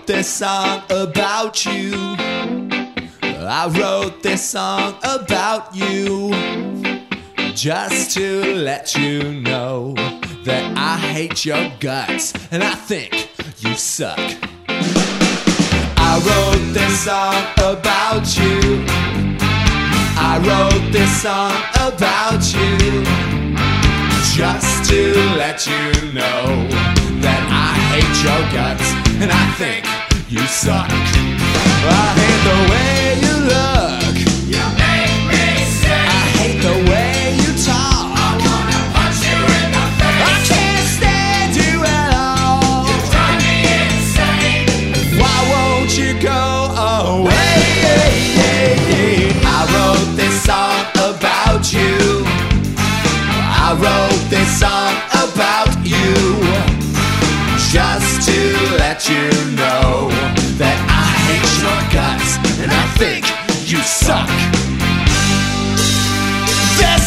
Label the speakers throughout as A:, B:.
A: wrote this song about you. I wrote this song about you, just to let you know that I hate your guts and I think you suck. I wrote this song about you. I wrote this song about you, just to let you know that I hate your guts and I think you suck. I hate the way you look.
B: You make me sick.
A: I hate the way you talk.
B: I wanna punch you in the face.
A: I can't stand you at all.
B: You drive me insane.
A: Why won't you go away? I wrote this song about you. I wrote this song about you, just to let you know that I hate your guts and I think you suck. This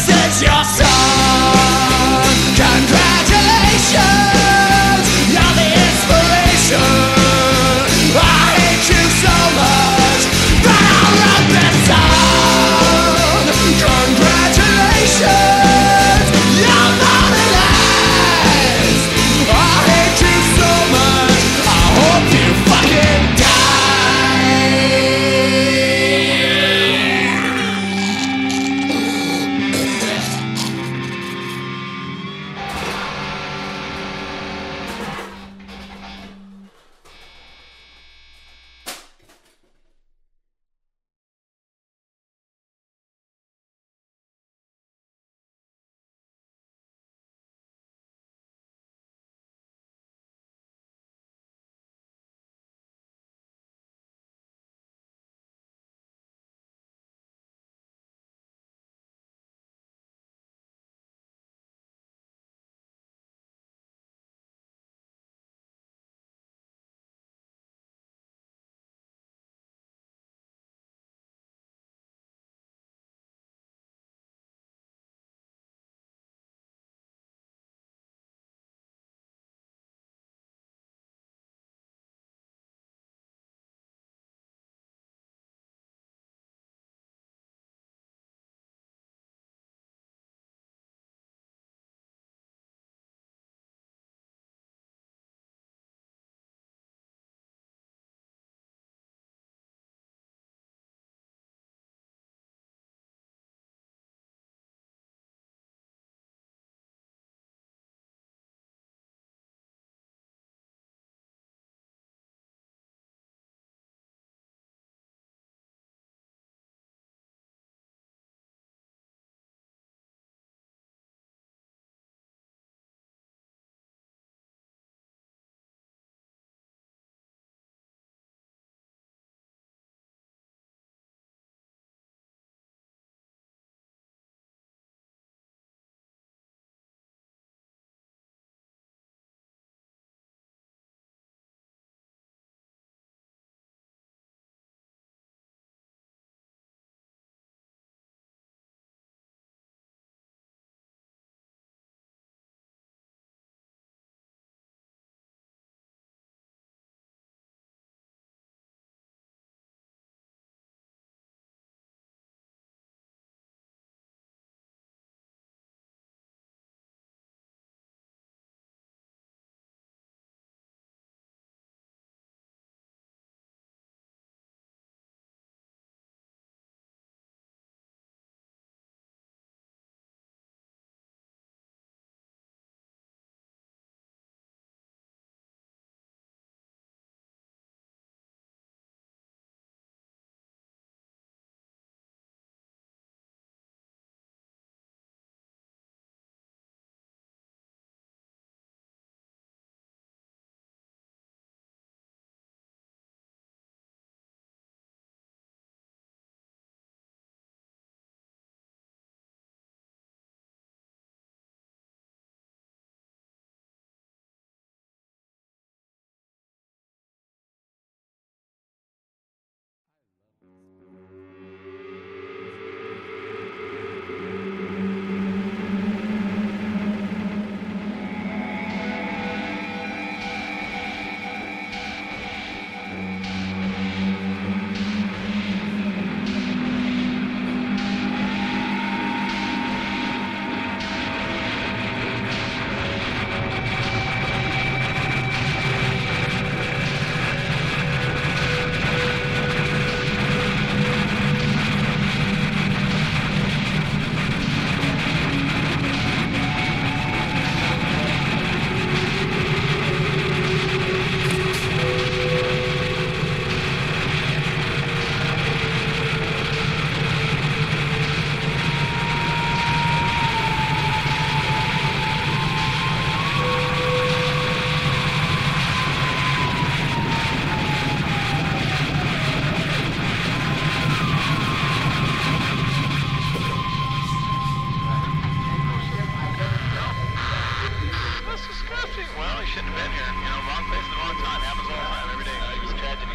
C: Well, he shouldn't have been here. You know, wrong place at the wrong time. Happens all the time, every day. It's a tragedy.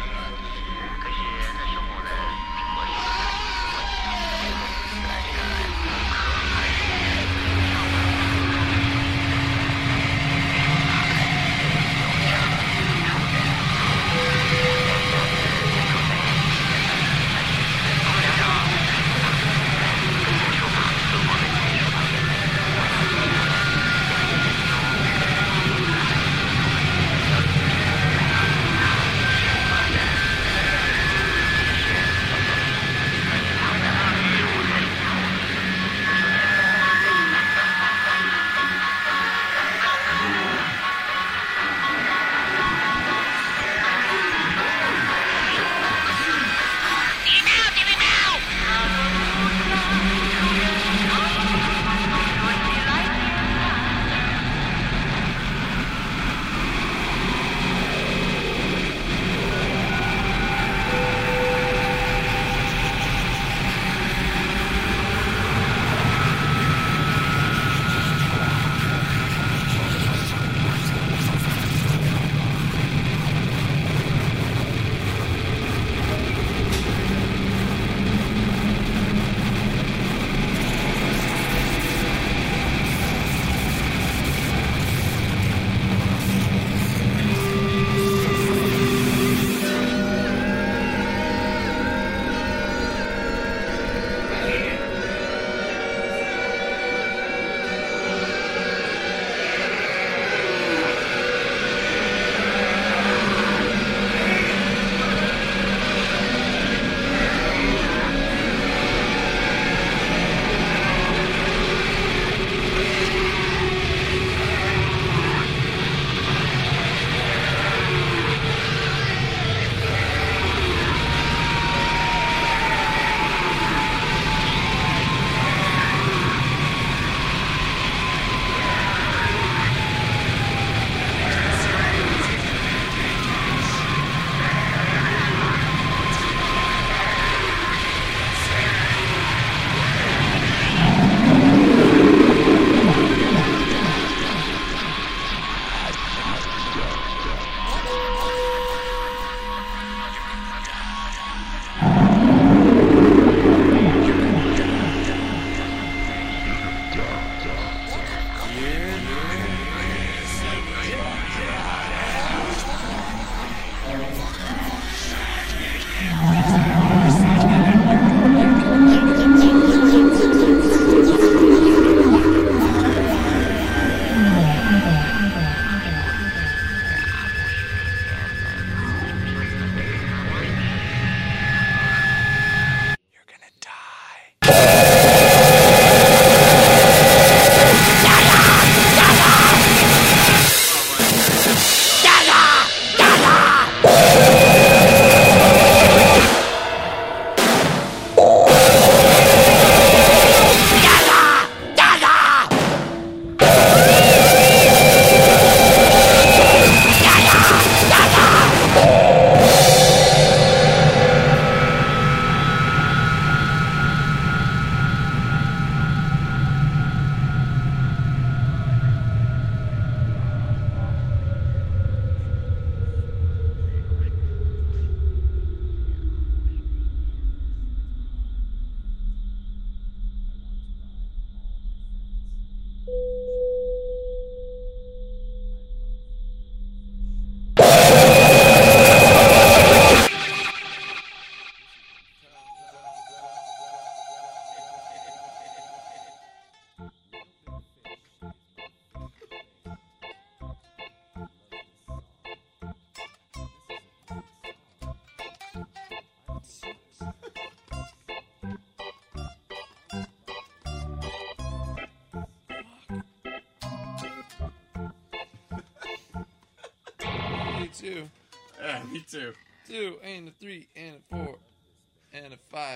D: Two.
E: Me too.
D: 2 and a 3 and a 4 and a 5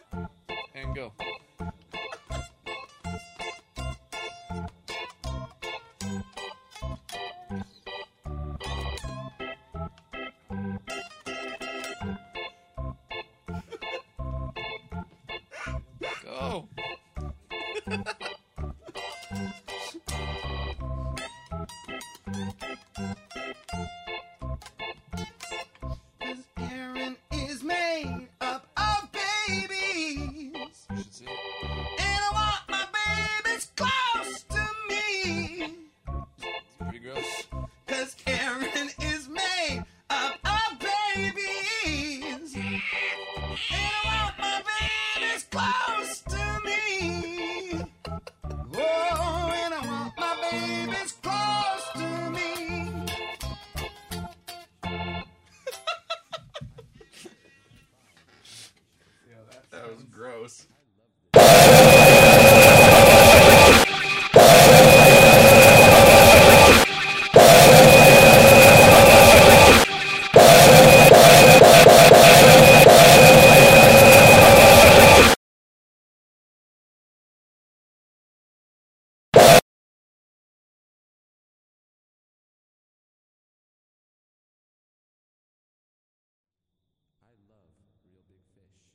D: and go. Go.
E: gross.
A: I love real big fish.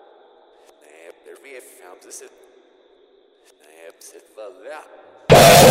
F: Chef,